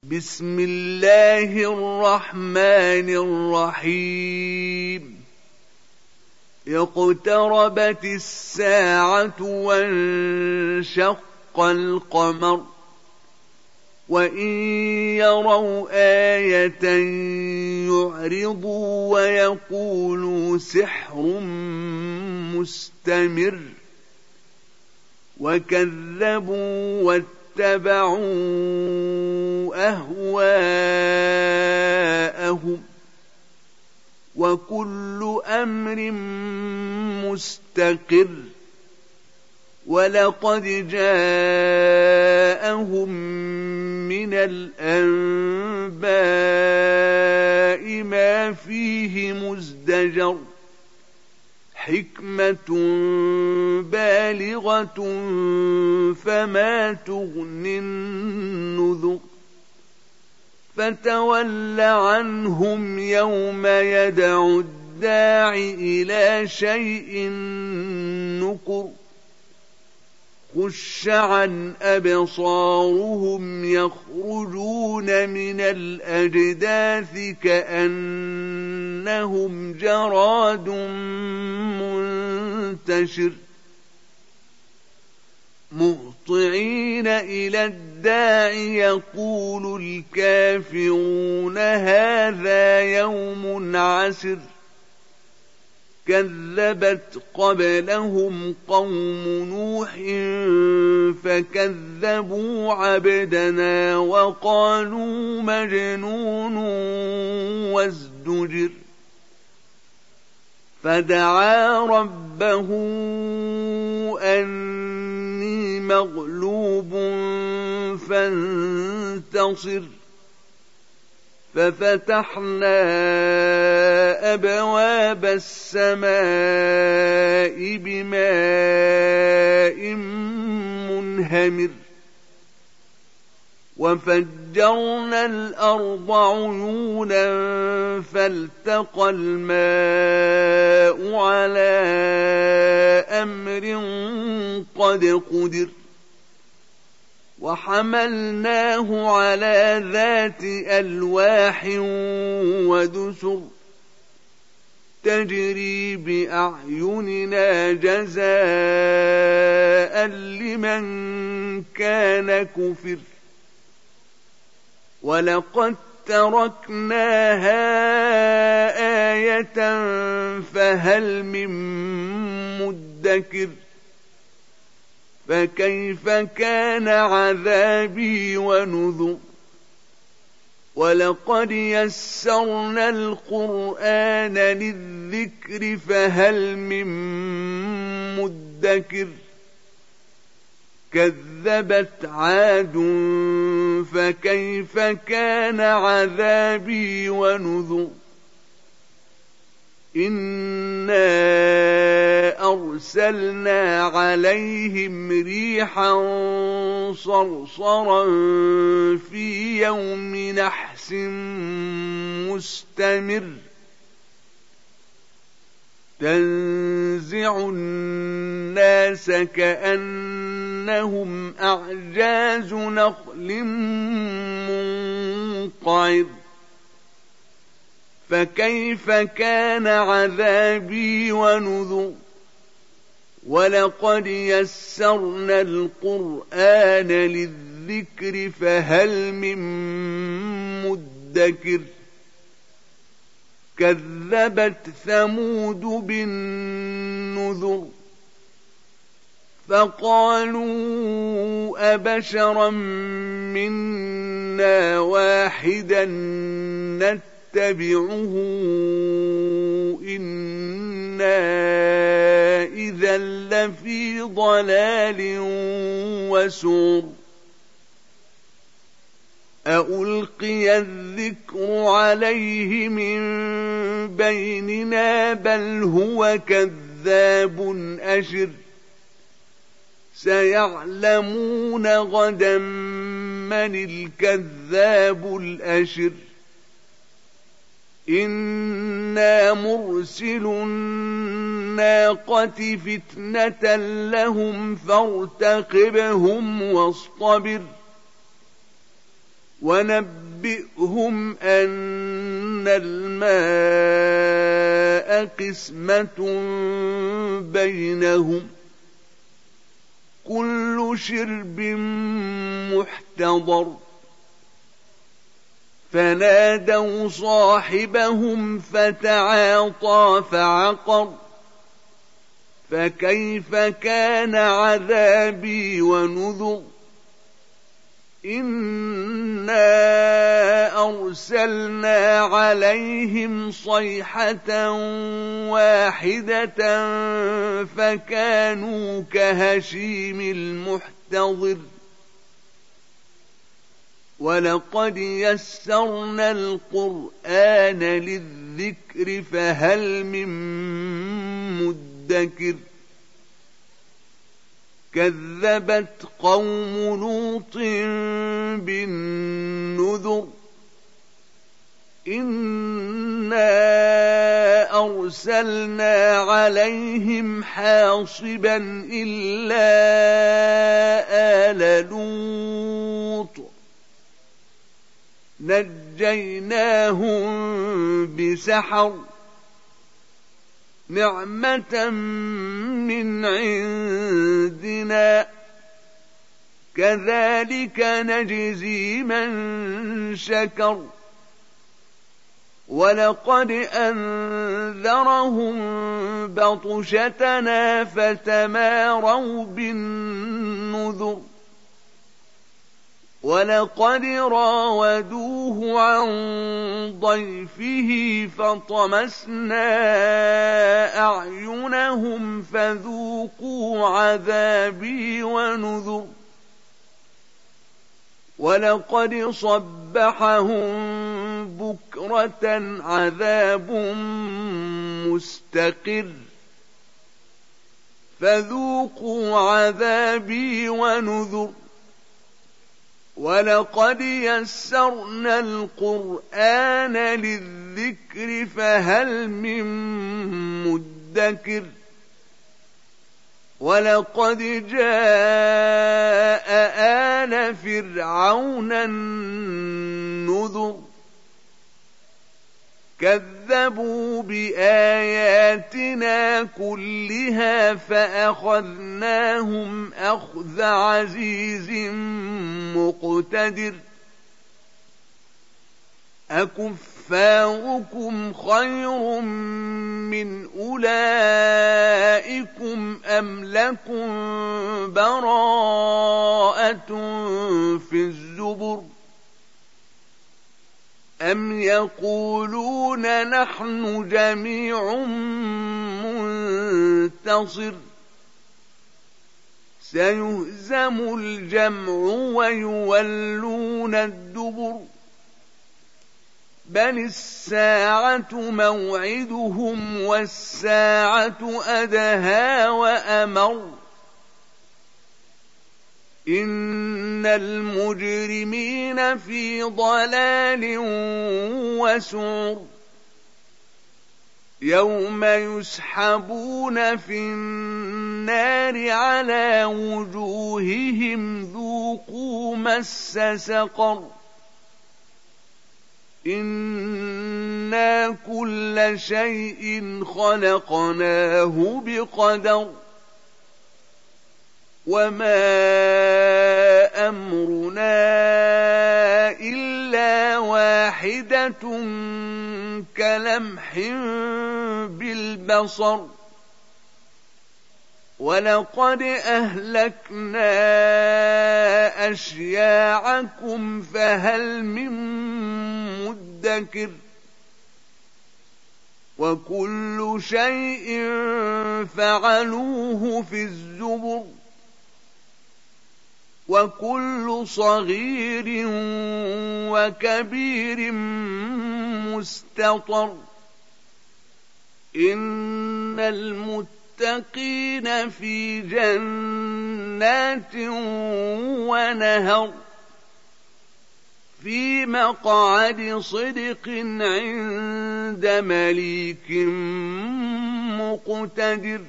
بسم الله الرحمن الرحيم اقتربت الساعة وانشق القمر وإن يروا آية يعرضوا ويقولوا سحر مستمر وكذبوا واتبعوا أهواءهم وكل أمر مستقر ولقد جاءهم من الأنباء ما فيه مزدجر حكمة بالغة فما تغني النذر فتول عنهم يوم يدعو الداع إلى شيء نكر خش عن أبصارهم يخرجون من الأجداث كأنهم جراد منتشر مهطعين إلى الداع يقول الكافرون هذا يوم عسر كذبت قبلهم قوم نوح فكذبوا عبدنا وقالوا مجنون وازدجر فدعا ربه أني مغلوب فانتصر ففتحنا أبواب السماء بماء منهمر وفجرنا الأرض عيونا فالتقى الماء على أمر قد قدر وحملناه على ذات ألواح ودسر تجري بأعيننا جزاء لمن كان كفر ولقد تركناها آية فهل من مدكر فكيف كان عذابي ونذر ولقد يسرنا القرآن للذكر فهل من مدكر كذبت عاد فكيف كان عذابي ونذر إنا أرسلنا عليهم ريحا صرصرا في يوم نحس مستمر تنزع الناس كأنهم أعجاز نخل منقعر فكيف كان عذابي ونذر ولقد يسرنا القرآن للذكر فهل من مدكر كذبت ثمود بالنذر فقالوا أبشرا منا واحدا نتبعه إنا إذا لفي ضلال وسعر أألقي الذكر عليه من بيننا بل هو كذاب أشر سيعلمون غدا من الكذاب الأشر إنا مرسل الناقة فتنة لهم فارتقبهم واصطبر ونبئهم أن الماء قسمة بينهم كل شرب محتضر فنادوا صاحبهم فتعاطى فعقر فكيف كان عذابي ونذر إنا أرسلنا عليهم صيحة واحدة فكانوا كهشيم المحتضر ولقد يسرنا القرآن للذكر فهل من مدكر كذبت قوم لوط بالنذر إنا أرسلنا عليهم حاصبا إلا آل لوط نجيناهم بسحر نعمة من عندنا كذلك نجزي من شكر ولقد أنذرهم بطشتنا فتماروا بالنذر ولقد راودوه عن ضيفه فطمسنا أعينهم فذوقوا عذابي ونذر ولقد صبحهم بكرة عذاب مستقر فذوقوا عذابي ونذر ولقد يسرنا القرآن للذكر فهل من مدكر ولقد جاء آل فرعون النذر كذبوا بآياتنا كلها فأخذناهم أخذ عزيز مقتدر أكفاركم خير من أولئكم أم لكم براءة في الزبر أم يقولون نحن جميع منتصر سيهزم الجمع ويولون الدبر بل الساعة موعدهم والساعة أدهى وأمر إن المجرمين في ضلال وسعر يوم يسحبون في النار على وجوههم ذوقوا مس سقر إنا كل شيء خلقناه بقدر وما أمرنا إلا واحدة كلمح بالبصر ولقد أهلكنا أشياعكم فهل من مدكر وكل شيء فعلوه في الزبر وكل صغير وكبير مستطر إن المتقين في جنات ونهر في مقعد صدق عند مليك مقتدر